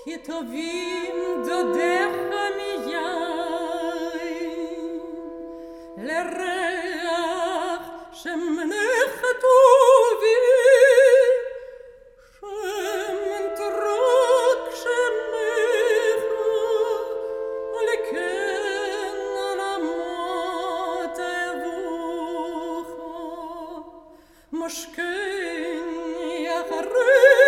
כי טובים דודיך מיין, לריח שמנך טובים, שמן תרוק שמך, ולכן רמות אבוך, משכן יחרב